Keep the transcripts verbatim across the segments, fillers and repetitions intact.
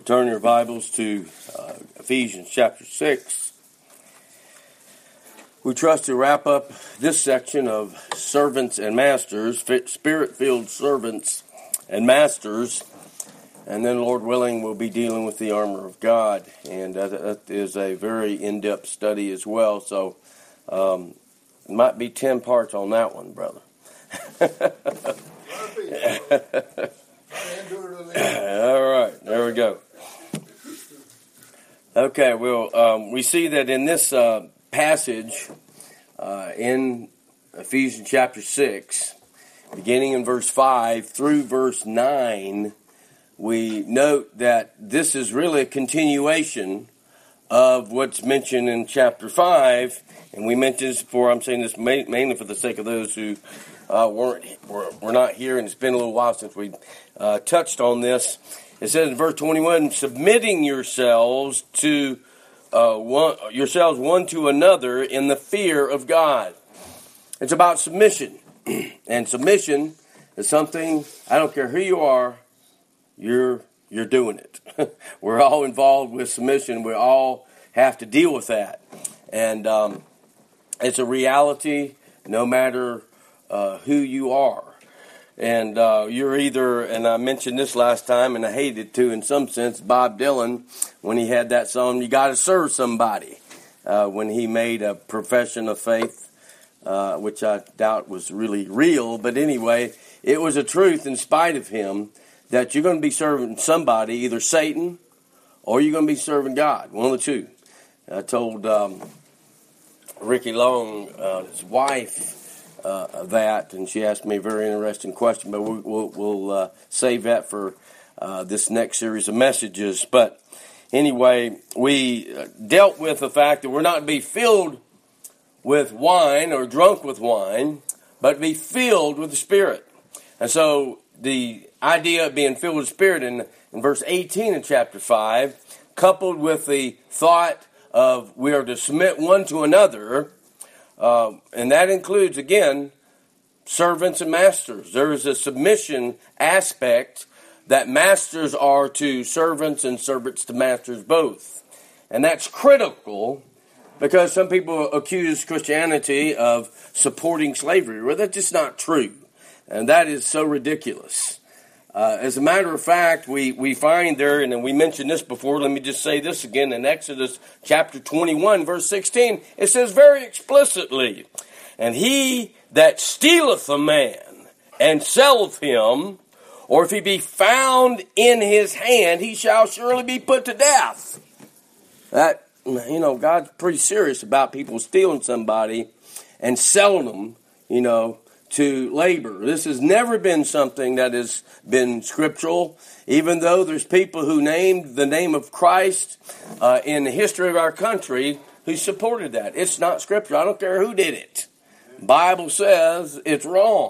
Turn your Bibles to uh, Ephesians chapter six. We trust to wrap up this section of servants and masters, spirit-filled servants and masters, and then, Lord willing, we'll be dealing with the armor of God, and that, that is a very in-depth study as well, so um, it might be ten parts on that one, brother. All right, there we go. Okay, well, um, we see that in this uh, passage uh, in Ephesians chapter six, beginning in verse five through verse nine, we note that this is really a continuation of what's mentioned in chapter five, and we mentioned this before. I'm saying this mainly for the sake of those who uh, weren't were, were not here, and it's been a little while since we uh, touched on this. It says in verse twenty-one, submitting yourselves to uh, one, yourselves one to another in the fear of God. It's about submission, and submission is something. I don't care who you are, you're you're doing it. We're all involved with submission. We all have to deal with that, and um, it's a reality. No matter uh, who you are. And uh, you're either, and I mentioned this last time, and I hated to in some sense, Bob Dylan, when he had that song, You Gotta Serve Somebody, uh, when he made a profession of faith, uh, which I doubt was really real, but anyway, it was a truth in spite of him that you're going to be serving somebody, either Satan or you're going to be serving God, one of the two. I told um, Ricky Long, uh, his wife, Uh, that, and she asked me a very interesting question, but we'll, we'll, we'll uh, save that for uh, this next series of messages. But anyway, we dealt with the fact that we're not to be filled with wine or drunk with wine, but to be filled with the Spirit. And so the idea of being filled with the Spirit in, in verse eighteen in chapter five, coupled with the thought of we are to submit one to another. Uh, and that includes, again, servants and masters. There is a submission aspect that masters are to servants and servants to masters both. And that's critical because some people accuse Christianity of supporting slavery. Well, that's just not true. And that is so ridiculous. Uh, as a matter of fact, we, we find there, and we mentioned this before, let me just say this again, in Exodus chapter twenty-one, verse sixteen, it says very explicitly, and he that stealeth a man and selleth him, or if he be found in his hand, he shall surely be put to death. That, you know, God's pretty serious about people stealing somebody and selling them, you know, to labor. This has never been something that has been scriptural, even though there's people who named the name of Christ uh, in the history of our country who supported that. It's not scriptural. I don't care who did it. Bible says it's wrong.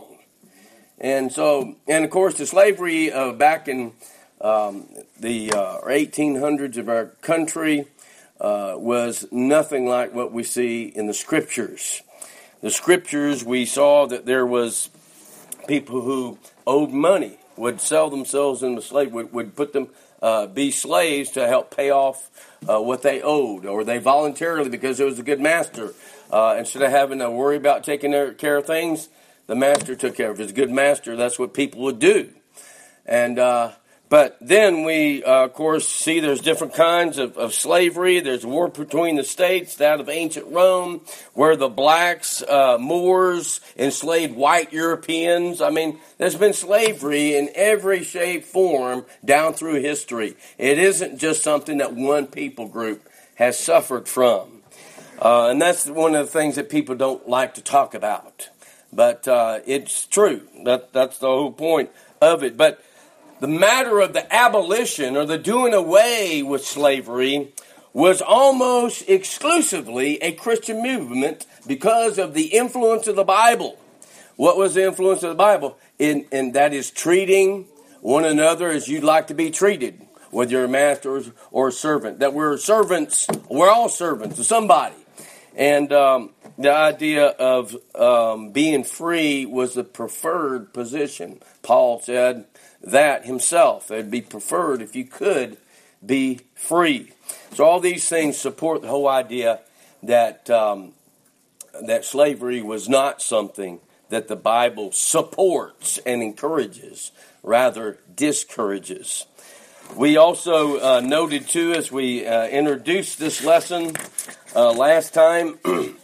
And so, and of course, the slavery uh, back in um, the uh, eighteen hundreds of our country uh, was nothing like what we see in the scriptures. The scriptures, we saw that there was people who owed money, would sell themselves into slavery, would, would put them, uh, be slaves to help pay off uh, what they owed, or they voluntarily, because it was a good master. Uh, instead of having to worry about taking care of things, the master took care of it. If it's a good master, that's what people would do. And uh, But then we, uh, of course, see there's different kinds of, of slavery. There's war between the states, that of ancient Rome, where the blacks, uh, Moors, enslaved white Europeans. I mean, there's been slavery in every shape, form, down through history. It isn't just something that one people group has suffered from. Uh, and that's one of the things that people don't like to talk about. But uh, it's true. That That's the whole point of it. But the matter of the abolition or the doing away with slavery was almost exclusively a Christian movement because of the influence of the Bible. What was the influence of the Bible? In, and that is treating one another as you'd like to be treated, whether you're a master or a servant. That we're servants, we're all servants of somebody. And um, the idea of um, being free was the preferred position. Paul said that himself. It'd be preferred if you could be free. So all these things support the whole idea that um, that slavery was not something that the Bible supports and encourages, rather discourages. We also uh, noted, too, as we uh, introduced this lesson uh, last time,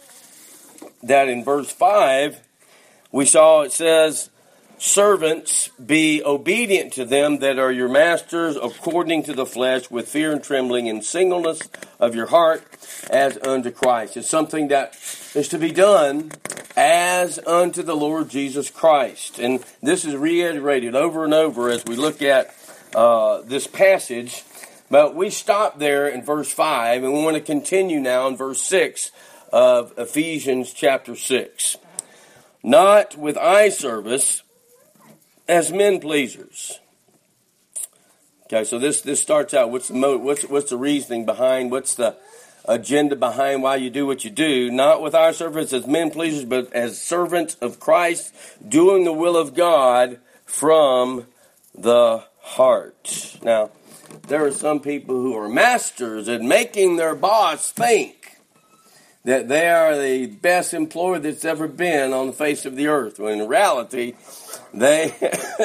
that in verse five, we saw it says, servants, be obedient to them that are your masters according to the flesh, with fear and trembling and singleness of your heart, as unto Christ. It's something that is to be done as unto the Lord Jesus Christ. And this is reiterated over and over as we look at uh, this passage. But we stop there in verse five, and we want to continue now in verse six of Ephesians chapter six. Not with eye service as men pleasers. Okay, so this this starts out. What's the mo- what's what's the reasoning behind? What's the agenda behind why you do what you do? Not with eye service as men pleasers, but as servants of Christ, doing the will of God from the heart. Now, there are some people who are masters at making their boss think that they are the best employee that's ever been on the face of the earth, when in reality, they,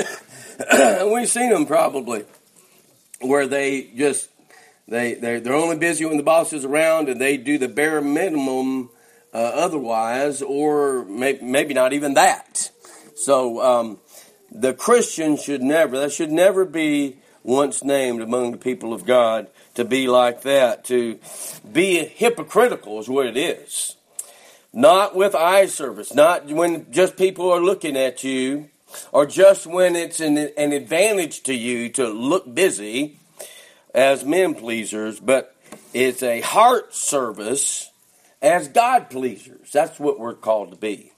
we've seen them probably, where they just, they, they're, they're only busy when the boss is around, and they do the bare minimum uh, otherwise, or may, maybe not even that. So um, the Christian should never, that should never be once named among the people of God, to be like that, to be hypocritical is what it is. Not with eye service, not when just people are looking at you, or just when it's an, an advantage to you to look busy as men pleasers, but it's a heart service as God pleasers. That's what we're called to be.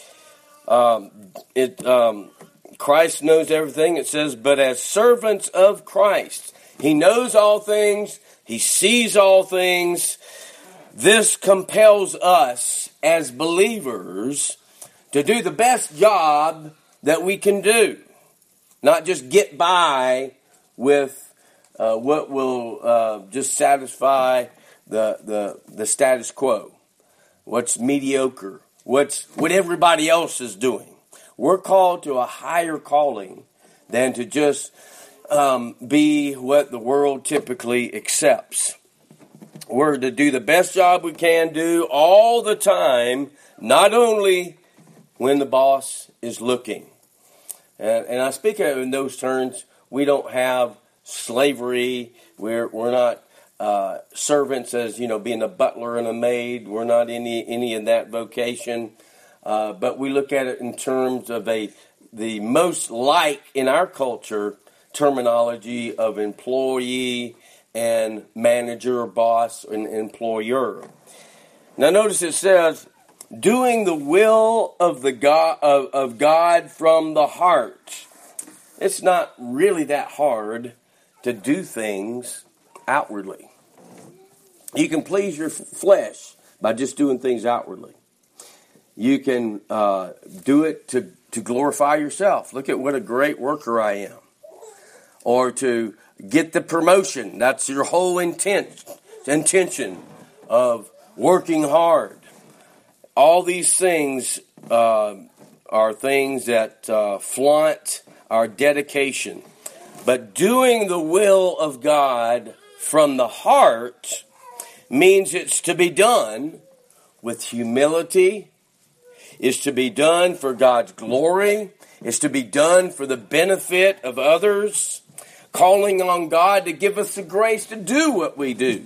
Um, it um, Christ knows everything. It says, but as servants of Christ. He knows all things. He sees all things. This compels us as believers to do the best job that we can do. Not just get by with uh, what will uh, just satisfy the, the, the status quo. What's mediocre. What's what everybody else is doing. We're called to a higher calling than to just um, be what the world typically accepts. We're to do the best job we can do all the time, not only when the boss is looking. And, and I speak in those terms. We don't have slavery. We're we're not uh, servants as, you know, being a butler and a maid. We're not any any of that vocation. Uh, but we look at it in terms of a the most like in our culture terminology of employee and manager or boss and employer. Now notice it says, doing the will of the God of, of God from the heart. It's not really that hard to do things outwardly. You can please your f- flesh by just doing things outwardly. You can uh, do it to, to glorify yourself. Look at what a great worker I am. Or to get the promotion. That's your whole intent, intention of working hard. All these things uh, are things that uh, flaunt our dedication. But doing the will of God from the heart means it's to be done with humility. Is to be done for God's glory. Is to be done for the benefit of others. Calling on God to give us the grace to do what we do.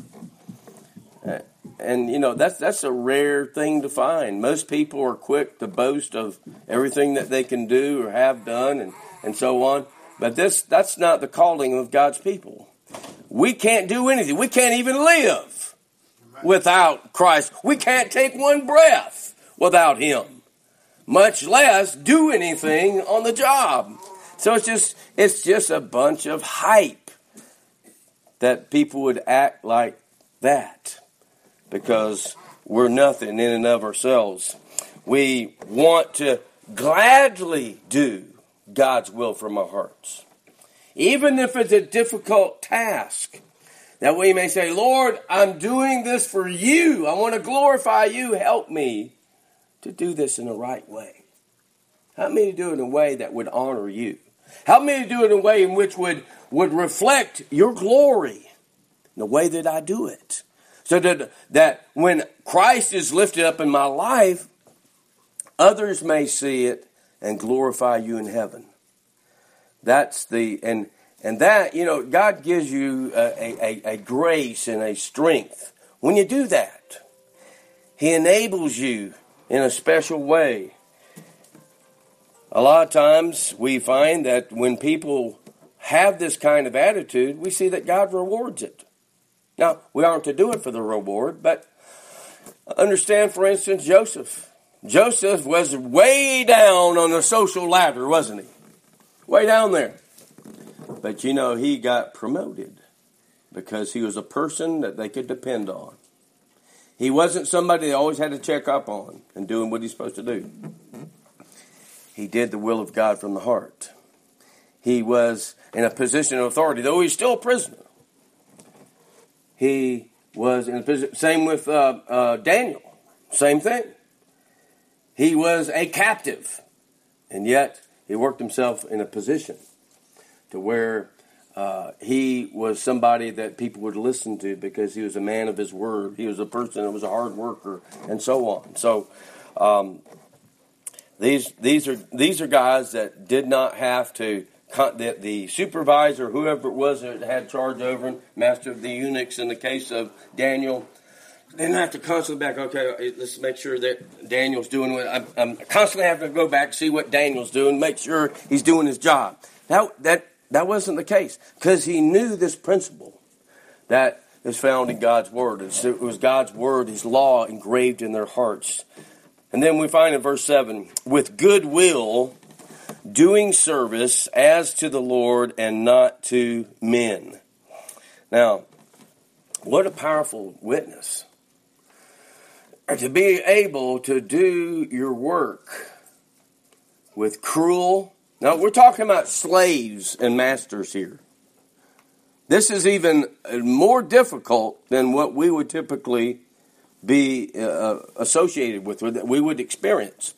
And, you know, that's that's a rare thing to find. Most people are quick to boast of everything that they can do or have done and, and so on. But this that's not the calling of God's people. We can't do anything. We can't even live without Christ. We can't take one breath without Him, much less do anything on the job. So it's just it's just a bunch of hype that people would act like that because we're nothing in and of ourselves. We want to gladly do God's will from our hearts. even if it's a difficult task. That we may say, Lord, I'm doing this for you. I want to glorify you. Help me to do this in the right way. Help me to do it in a way that would honor you. Help me to do it in a way in which would, would reflect your glory in the way that I do it. So that, that when Christ is lifted up in my life, others may see it and glorify you in heaven. That's the, and and that, you know, God gives you a, a, a grace and a strength. When you do that, He enables you in a special way. A lot of times we find that when people have this kind of attitude, we see that God rewards it. Now, we aren't to do it for the reward, but understand, for instance, Joseph. Joseph was way down on the social ladder, wasn't he? Way down there. But, you know, he got promoted because he was a person that they could depend on. He wasn't somebody they always had to check up on and doing what he's supposed to do. He did the will of God from the heart. He was in a position of authority, though he's still a prisoner. He was in a position, same with uh, uh, Daniel, same thing. He was a captive, and yet he worked himself in a position to where uh, he was somebody that people would listen to because he was a man of his word. He was a person that was a hard worker, and so on. So um, these these are these are guys that did not have to. The, the supervisor, whoever it was that had charge over him, master of the eunuchs in the case of Daniel, didn't have to constantly back, okay, let's make sure that Daniel's doing what, I'm, I'm constantly having to go back, see what Daniel's doing, make sure he's doing his job. That, that, that wasn't the case, because he knew this principle that is found in God's Word. It was God's Word, His law engraved in their hearts. And then we find in verse seven, with good will, doing service as to the Lord and not to men. Now, what a powerful witness. To be able to do your work with cruel... Now, we're talking about slaves and masters here. This is even more difficult than what we would typically be uh, associated with, that we would experience.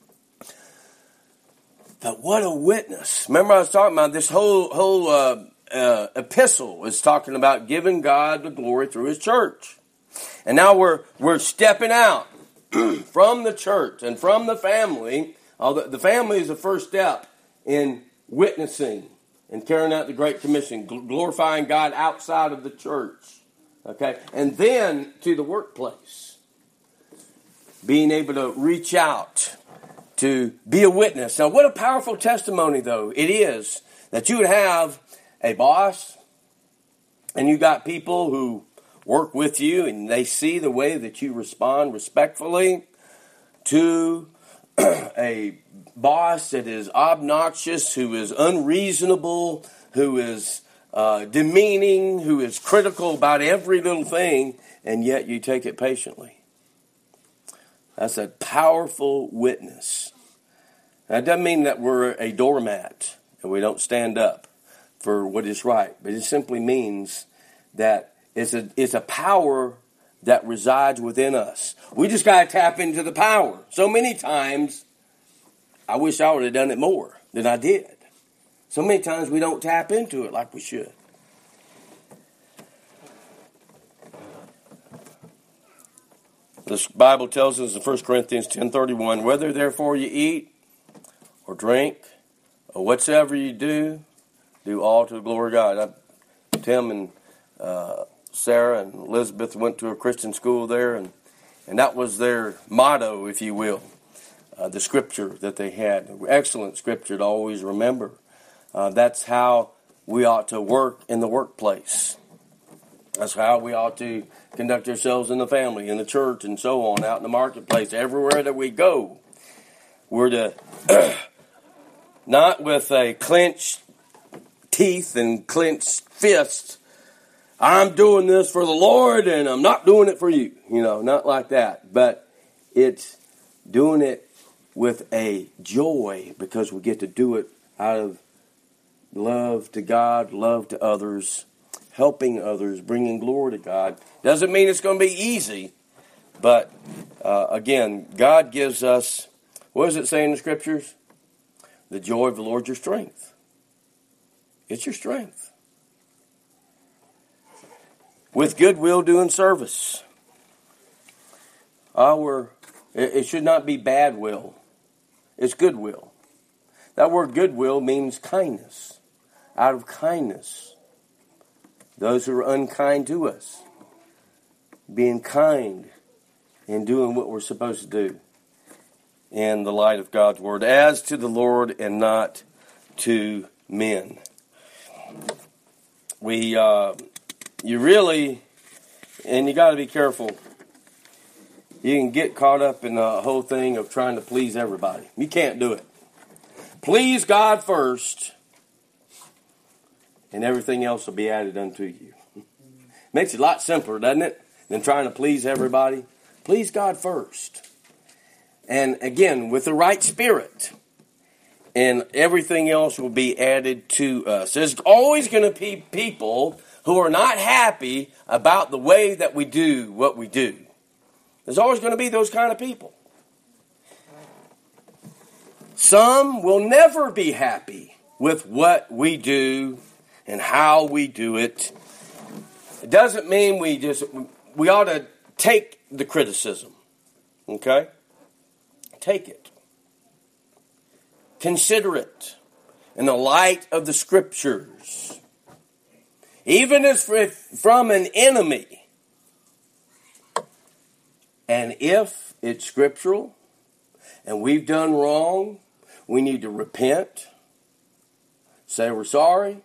But what a witness. Remember I was talking about this whole whole uh, uh, epistle is talking about giving God the glory through His church. And now we're we're stepping out from the church and from the family. Although the family is the first step in witnessing and carrying out the Great Commission, glorifying God outside of the church. Okay? And then to the workplace. Being able to reach out to be a witness. Now, what a powerful testimony, though, it is that you would have a boss and you got people who work with you and they see the way that you respond respectfully to a boss that is obnoxious, who is unreasonable, who is uh, demeaning, who is critical about every little thing, and yet you take it patiently. That's a powerful witness. That doesn't mean that we're a doormat and we don't stand up for what is right. But it simply means that it's a, it's a power that resides within us. We just got to tap into the power. So many times, I wish I would have done it more than I did. So many times we don't tap into it like we should. The Bible tells us in First Corinthians ten thirty-one, whether therefore you eat or drink or whatsoever you do, do all to the glory of God. I, Tim and uh, Sarah and Elizabeth went to a Christian school there, and, and that was their motto, if you will, uh, the scripture that they had. Excellent scripture to always remember. Uh, that's how we ought to work in the workplace. That's how we ought to conduct ourselves in the family, in the church, and so on, out in the marketplace, everywhere that we go. We're to, not with a clenched teeth and clenched fist, I'm doing this for the Lord and I'm not doing it for you. You know, not like that. But it's doing it with a joy because we get to do it out of love to God, love to others, helping others, bringing glory to God. Doesn't mean it's going to be easy, but uh, again, God gives us, what does it say in the Scriptures? The joy of the Lord your strength. It's your strength. With goodwill doing service. Our, it should not be bad will. It's goodwill. That word goodwill means kindness. Out of kindness. Those who are unkind to us. Being kind and doing what we're supposed to do in the light of God's word. As to the Lord and not to men. We, uh, you really, and you got to be careful. You can get caught up in the whole thing of trying to please everybody. You can't do it. Please God first, and everything else will be added unto you. Makes it a lot simpler, doesn't it, than trying to please everybody? Please God first. And again, with the right spirit, and everything else will be added to us. There's always going to be people who are not happy about the way that we do what we do. There's always going to be those kind of people. Some will never be happy with what we do and how we do it. It doesn't mean we just, we ought to take the criticism. Okay? Take it. Consider it in the light of the Scriptures. Even if from an enemy. And if it's scriptural and we've done wrong, we need to repent, say we're sorry,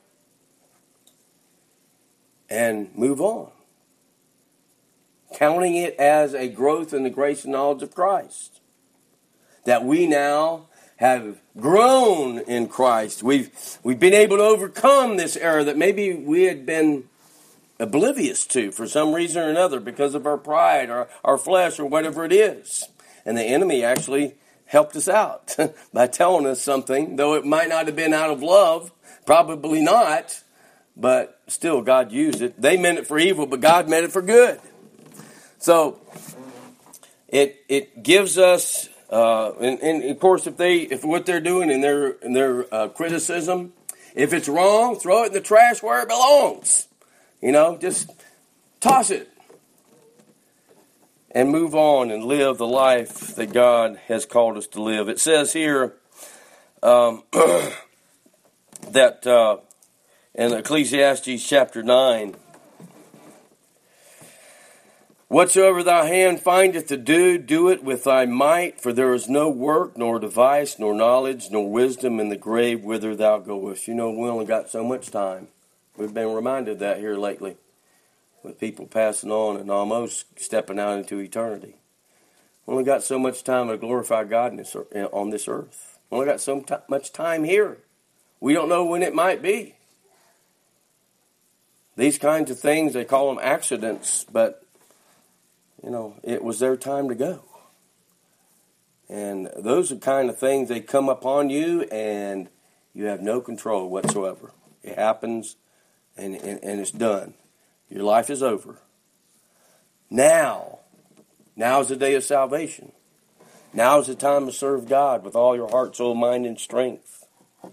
and move on. Counting it as a growth in the grace and knowledge of Christ. That we now have grown in Christ. We've, we've been able to overcome this error that maybe we had been oblivious to for some reason or another because of our pride or our flesh or whatever it is. And the enemy actually helped us out by telling us something, though it might not have been out of love, probably not, but still God used it. They meant it for evil, but God meant it for good. So it it gives us, uh, and, and of course, if they if what they're doing in their in their uh, criticism, if it's wrong, throw it in the trash where it belongs. You know, just toss it and move on and live the life that God has called us to live. It says here um, that uh, in Ecclesiastes chapter nine, whatsoever thy hand findeth to do, do it with thy might, for there is no work, nor device, nor knowledge, nor wisdom in the grave whither thou goest. You know, we only got so much time. We've been reminded of that here lately with people passing on and almost stepping out into eternity. We only got so much time to glorify God in this, on this earth. We only got so t- much time here. We don't know when it might be. These kinds of things, they call them accidents, but, you know, it was their time to go. And those are the kind of things, they come upon you and you have no control whatsoever. It happens. And, and, and it's done. Your life is over. Now, now is the day of salvation. Now is the time to serve God with all your heart, soul, mind, and strength.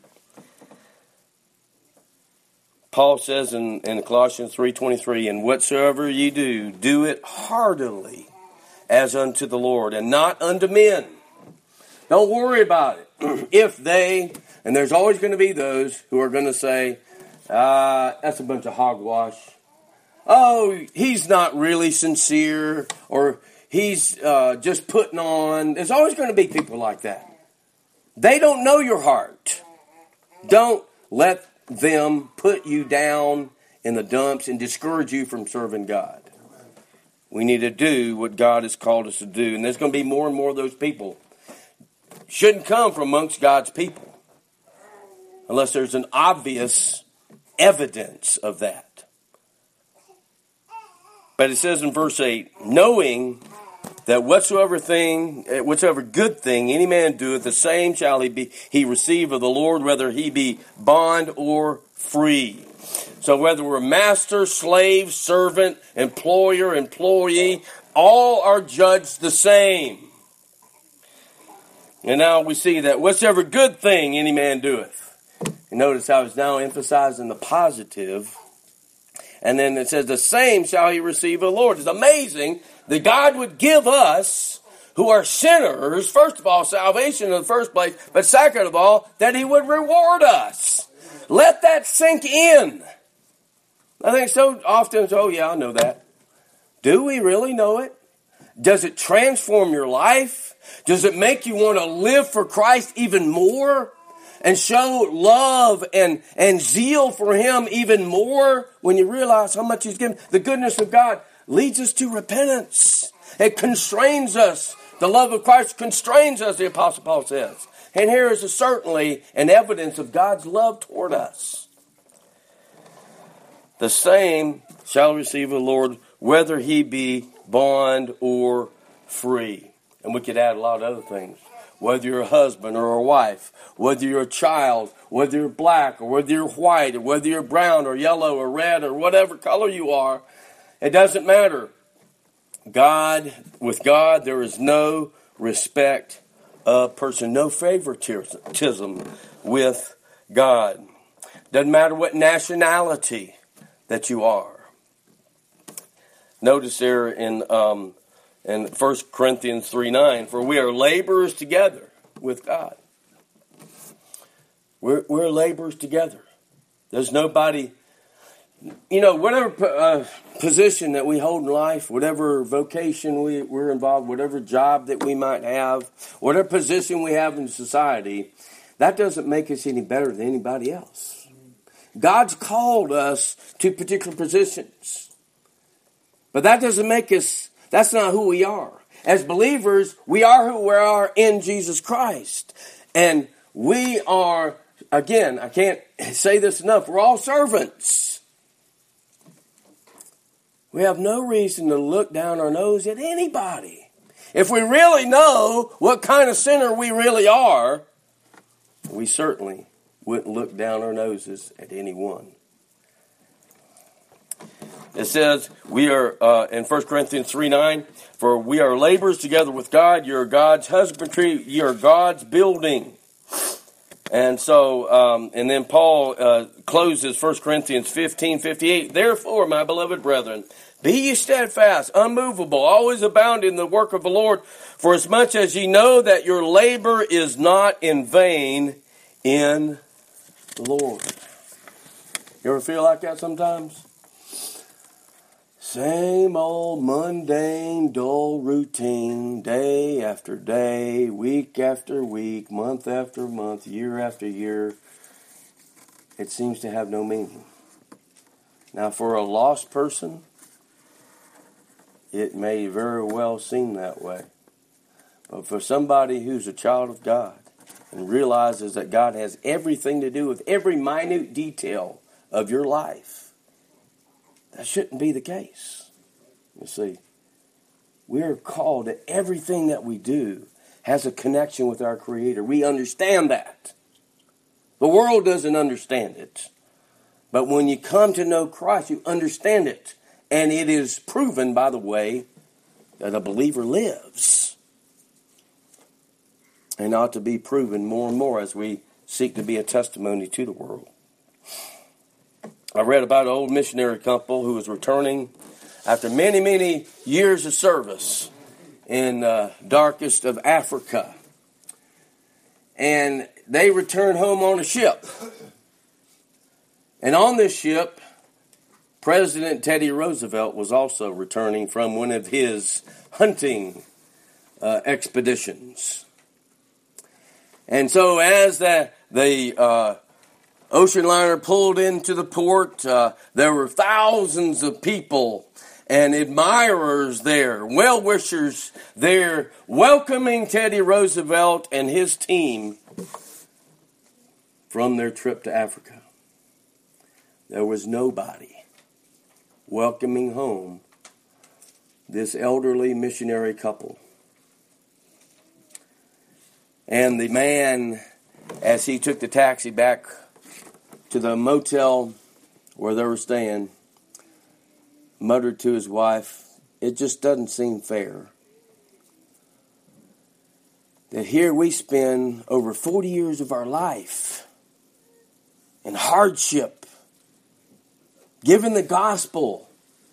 Paul says in, in Colossians three twenty-three, and whatsoever ye do, do it heartily as unto the Lord, and not unto men. Don't worry about it. If they, and there's always going to be those who are going to say, Uh, that's a bunch of hogwash. Oh, he's not really sincere, or he's uh, just putting on. There's always going to be people like that. They don't know your heart. Don't let them put you down in the dumps and discourage you from serving God. We need to do what God has called us to do, and there's going to be more and more of those people. Shouldn't come from amongst God's people unless there's an obvious evidence of that. But it says in verse eight, knowing that whatsoever thing, whatsoever good thing any man doeth, the same shall he be he receive of the Lord, whether he be bond or free. So whether we're master, slave, servant, employer, employee, all are judged the same. And now we see that whatsoever good thing any man doeth. You notice how it's now emphasizing the positive. And then it says, the same shall he receive of the Lord. It's amazing that God would give us, who are sinners, first of all, salvation in the first place, but second of all, that he would reward us. Let that sink in. I think so often, oh yeah, I know that. Do we really know it? Does it transform your life? Does it make you want to live for Christ even more? And show love and, and zeal for him even more when you realize how much he's given? The goodness of God leads us to repentance. It constrains us. The love of Christ constrains us, the Apostle Paul says. And here is a, certainly an evidence of God's love toward us. The same shall receive the Lord, whether he be bond or free. And we could add a lot of other things. Whether you're a husband or a wife, whether you're a child, whether you're black or whether you're white or whether you're brown or yellow or red or whatever color you are, it doesn't matter. God, with God, there is no respect of person, no favoritism with God. Doesn't matter what nationality that you are. Notice there in um, in First Corinthians three nine, for we are laborers together with God. We're, we're laborers together. There's nobody, you know, whatever uh, position that we hold in life, whatever vocation we, we're involved, whatever job that we might have, whatever position we have in society, that doesn't make us any better than anybody else. God's called us to particular positions. But that doesn't make us, that's not who we are. As believers, we are who we are in Jesus Christ. And we are, again, I can't say this enough, we're all servants. We have no reason to look down our nose at anybody. If we really know what kind of sinner we really are, we certainly wouldn't look down our noses at anyone. It says, we are, uh, in First Corinthians three nine, for we are laborers together with God. You are God's husbandry. You are God's building. And so, um, and then Paul uh, closes First Corinthians fifteen fifty-eight. Therefore, my beloved brethren, be ye steadfast, unmovable, always abounding in the work of the Lord, for as much as ye know that your labor is not in vain in the Lord. You ever feel like that sometimes? Same old mundane, dull routine, day after day, week after week, month after month, year after year. It seems to have no meaning. Now, for a lost person, it may very well seem that way. But for somebody who's a child of God and realizes that God has everything to do with every minute detail of your life, that shouldn't be the case. You see, we are called that everything that we do has a connection with our Creator. We understand that. The world doesn't understand it. But when you come to know Christ, you understand it. And it is proven by the way that a believer lives. And ought to be proven more and more as we seek to be a testimony to the world. I read about an old missionary couple who was returning after many, many years of service in uh, darkest of Africa. And they returned home on a ship. And on this ship, President Teddy Roosevelt was also returning from one of his hunting uh, expeditions. And so as the, the uh, ocean liner pulled into the port, uh, there were thousands of people and admirers there, well-wishers there, welcoming Teddy Roosevelt and his team from their trip to Africa. There was nobody welcoming home this elderly missionary couple. And the man, as he took the taxi back to the motel where they were staying, muttered to his wife, "It just doesn't seem fair that here we spend over forty years of our life in hardship, giving the gospel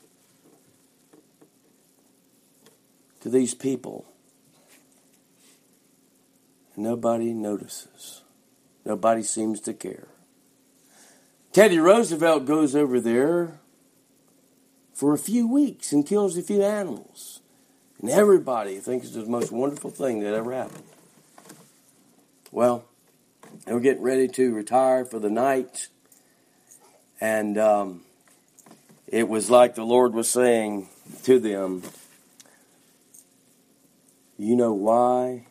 to these people. And nobody notices. Nobody seems to care. Teddy Roosevelt goes over there for a few weeks and kills a few animals. And everybody thinks it's the most wonderful thing that ever happened. Well, they were getting ready to retire for the night. And um, it was like the Lord was saying to them, "You know why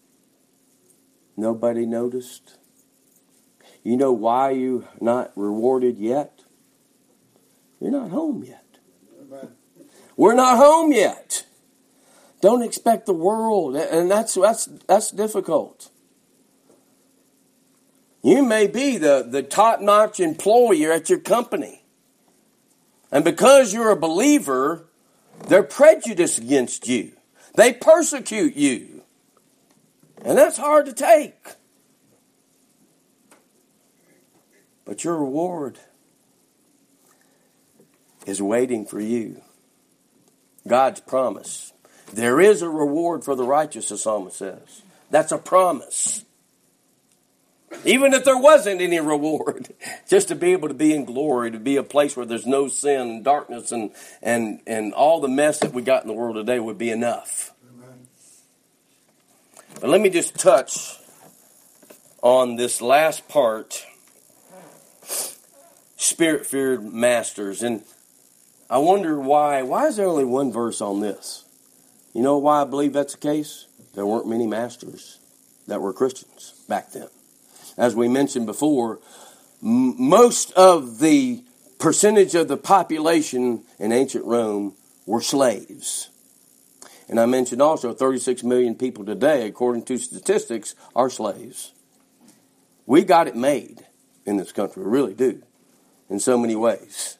nobody noticed? You know why you're not rewarded yet? You're not home yet. We're not home yet. Don't expect the world." And that's that's that's difficult. You may be the, the top-notch employer at your company. And because you're a believer, they're prejudiced against you. They persecute you. And that's hard to take. But your reward is waiting for you. God's promise. There is a reward for the righteous, the psalmist says. That's a promise. Even if there wasn't any reward, just to be able to be in glory, to be a place where there's no sin and darkness and, and, and all the mess that we got in the world today would be enough. Amen. But let me just touch on this last part, Spirit-feared masters. And I wonder why, why is there only one verse on this? You know why I believe that's the case? There weren't many masters that were Christians back then. As we mentioned before, m- most of the percentage of the population in ancient Rome were slaves. And I mentioned also thirty-six million people today, according to statistics, are slaves. We got it made in this country, we really do, in so many ways.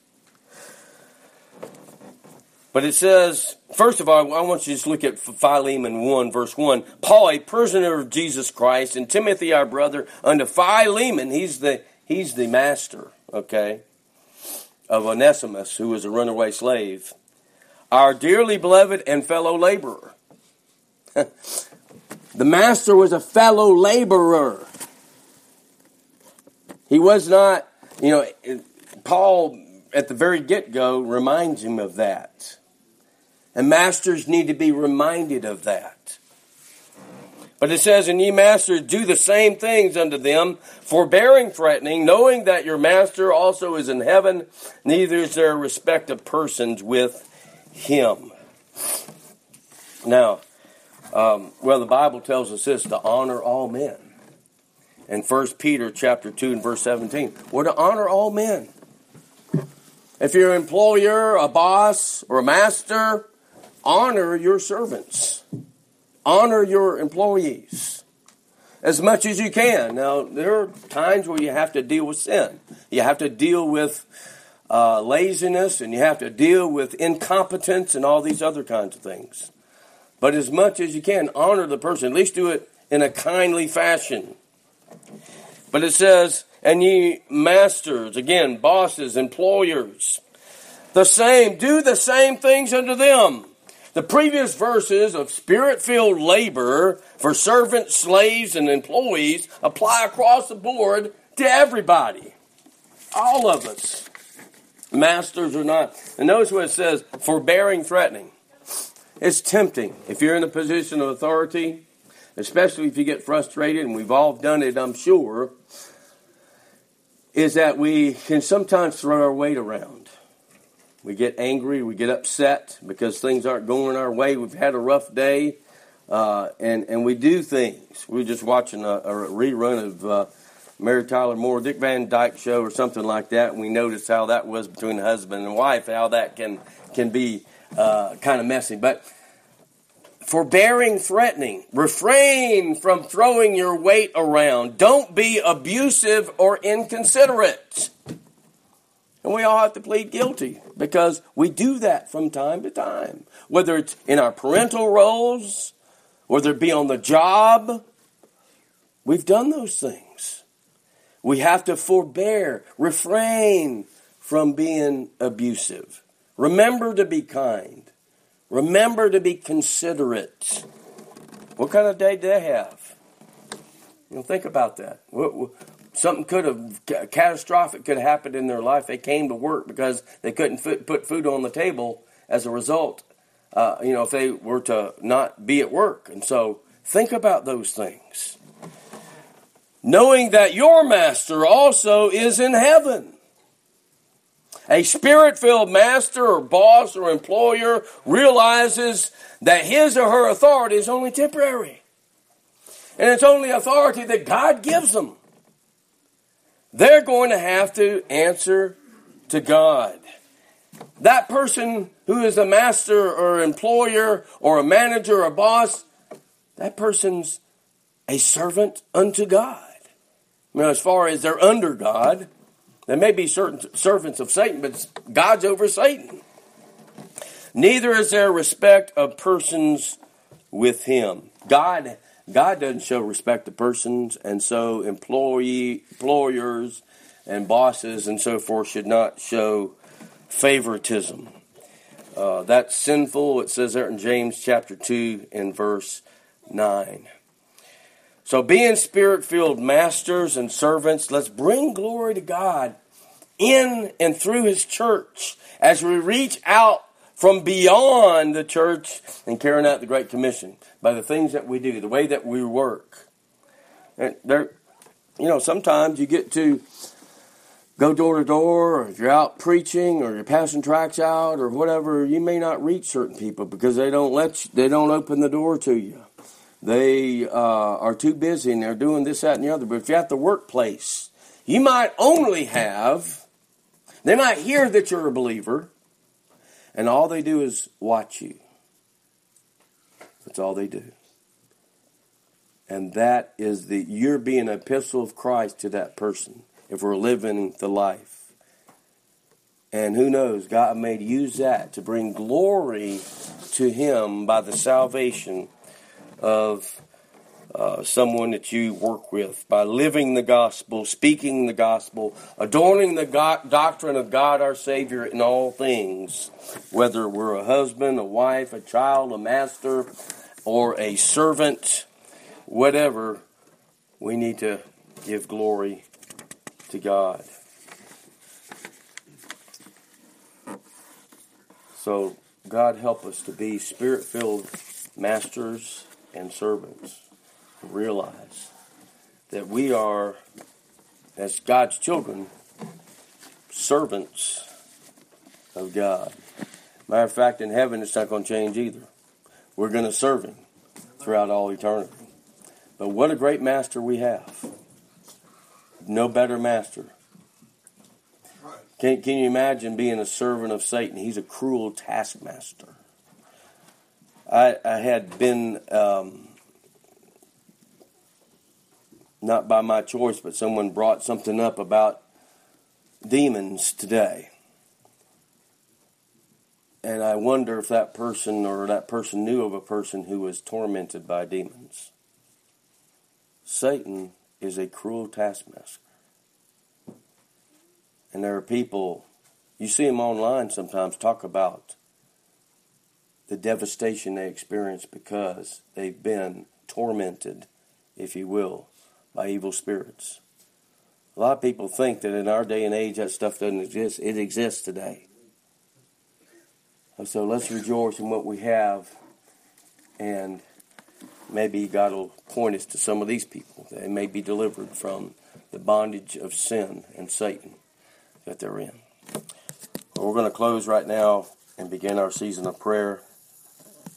But it says, first of all, I want you to just look at Philemon one, verse one. Paul, a prisoner of Jesus Christ, and Timothy, our brother, unto Philemon, he's the he's the master, okay, of Onesimus, who was a runaway slave, our dearly beloved and fellow laborer. The master was a fellow laborer. He was not, you know, Paul, at the very get-go, reminds him of that. And masters need to be reminded of that. But it says, "And ye masters, do the same things unto them, forbearing, threatening, knowing that your master also is in heaven, neither is there respect of persons with him." Now, um, well, the Bible tells us this, to honor all men. In First Peter chapter two and verse seventeen, we're to honor all men. If you're an employer, a boss, or a master, honor your servants. Honor your employees as much as you can. Now, there are times where you have to deal with sin. You have to deal with uh, laziness, and you have to deal with incompetence and all these other kinds of things. But as much as you can, honor the person. At least do it in a kindly fashion. But it says, "And ye masters," again, bosses, employers, the same, do the same things unto them. The previous verses of spirit-filled labor for servants, slaves, and employees apply across the board to everybody. All of us. Masters or not. And notice what it says, forbearing, threatening. It's tempting. If you're in a position of authority, especially if you get frustrated, and we've all done it, I'm sure, is that we can sometimes throw our weight around. We get angry, we get upset because things aren't going our way. We've had a rough day, uh, and, and we do things. We were just watching a, a rerun of uh, Mary Tyler Moore, Dick Van Dyke Show or something like that, and we noticed how that was between husband and wife, how that can can be uh, kind of messy. But forbearing threatening, refrain from throwing your weight around. Don't be abusive or inconsiderate. And we all have to plead guilty because we do that from time to time. Whether it's in our parental roles, whether it be on the job, we've done those things. We have to forbear, refrain from being abusive. Remember to be kind. Remember to be considerate. What kind of day do they have? You know, think about that. Something could have, catastrophic could have happened in their life. They came to work because they couldn't put food on the table as a result, uh, you know, if they were to not be at work. And so think about those things. Knowing that your master also is in heaven. A spirit-filled master or boss or employer realizes that his or her authority is only temporary. And it's only authority that God gives them. They're going to have to answer to God. That person who is a master or employer or a manager or a boss, that person's a servant unto God. I mean, as far as they're under God, there may be certain servants of Satan, but God's over Satan. Neither is there respect of persons with him. God God doesn't show respect to persons, and so employee, employers and bosses and so forth should not show favoritism. Uh, that's sinful. It says there in James chapter two and verse nine. So being spirit-filled masters and servants, let's bring glory to God in and through his church as we reach out from beyond the church and carrying out the Great Commission by the things that we do, the way that we work. And there, you know, sometimes you get to go door to door, or if you're out preaching, or you're passing tracts out, or whatever, you may not reach certain people because they don't let you, they don't open the door to you. They uh, are too busy and they're doing this, that, and the other. But if you're at the workplace, you might only have, they might hear that you're a believer, and all they do is watch you. That's all they do. And that is the, you're being an epistle of Christ to that person if we're living the life. And who knows, God may use that to bring glory to him by the salvation of uh, someone that you work with, by living the gospel, speaking the gospel, adorning the God, doctrine of God our Savior in all things, whether we're a husband, a wife, a child, a master, or a servant, whatever, we need to give glory to God. So God help us to be spirit-filled masters and servants. Realize that we are, as God's children, servants of God. Matter of fact, in heaven, it's not going to change either. We're going to serve him throughout all eternity. But what a great master we have. No better master. Can, can you imagine being a servant of Satan? He's a cruel taskmaster. I, I had been... Um, not by my choice, but someone brought something up about demons today. And I wonder if that person or that person knew of a person who was tormented by demons. Satan is a cruel taskmaster. And there are people, you see them online sometimes, talk about the devastation they experience because they've been tormented, if you will, by evil spirits. A lot of people think that in our day and age that stuff doesn't exist. It exists today. And so let's rejoice in what we have, and maybe God will point us to some of these people that may be delivered from the bondage of sin and Satan that they're in. Well, we're going to close right now and begin our season of prayer.